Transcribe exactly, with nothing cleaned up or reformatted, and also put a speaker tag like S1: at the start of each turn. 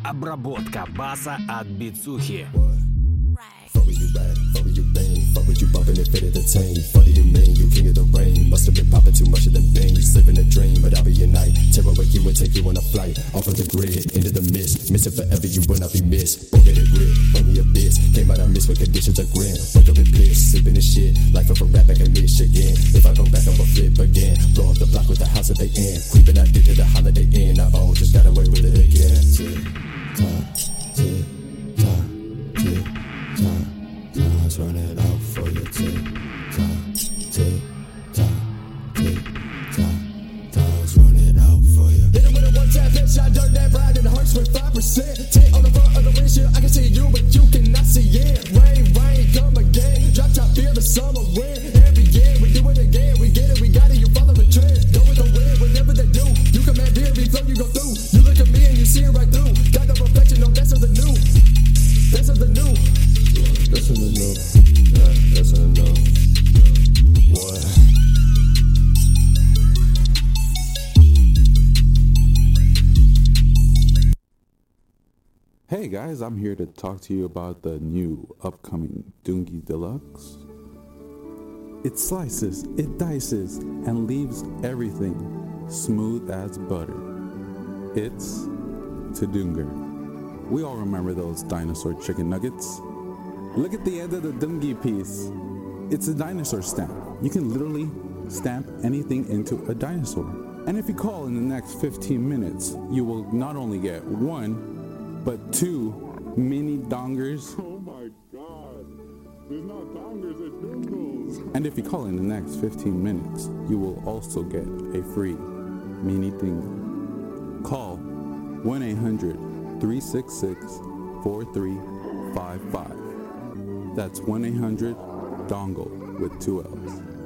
S1: Обработка баса от бицухи.
S2: Fuck with you rap, fuck with you bang, fuck with you bumping it, fit it, attain. Fuck do you mean, you king of the rain. Must have been popping too much of them bangs. Living a dream, but I'll be your night. Tear away you and take you on a flight. Off of the grid, into the mist. Missing forever, you will not be missed. Book it grit, from the abyss. Came out of mist with conditions of grin. Wake up and piss, sipping this shit. Life of a rap back in Michigan. If I go back, I'ma flip again. Blow up the block with the house that they in. Creeping out, get to the holiday inn. I all just got away with it again. Tick, tock, tick, tock, tick, tock. Time's running out for you. Tick, tock, tick, tock, tick, tock. Time's running out for you. Hit him with a one-tap headshot, dirt that ride, and the hearts with five percent. Tank on the front of the windshield, I can see you, but you cannot see it. Rain, rain, come again. Drop top, feel the summer wind. Every year, we do it again. We get it, we got it, you follow the trend. Go with the wind, whatever they do. You command here, we flow, you go through. You look at me and you see it right through. Got no reflection, no, that's of the new. That's of the new. That's in the new. Yeah, that's in the new. What?
S3: Hey guys, I'm here to talk to you about the new upcoming Doongie Deluxe. It slices, it dices, and leaves everything smooth as butter. It's Tadunga. We all remember those dinosaur chicken nuggets. Look at the end of the Doongie piece. It's a dinosaur stamp. You can literally stamp anything into a dinosaur. And if you call in the next fifteen minutes, you will not only get one, but two mini dongers.
S4: Oh my god. There's not dongers, it's doodles.
S3: And if you call in the next fifteen minutes, you will also get a free mini dingle. Call one eight hundred, three six six, four three five five. That's one eight hundred dongle with two L's.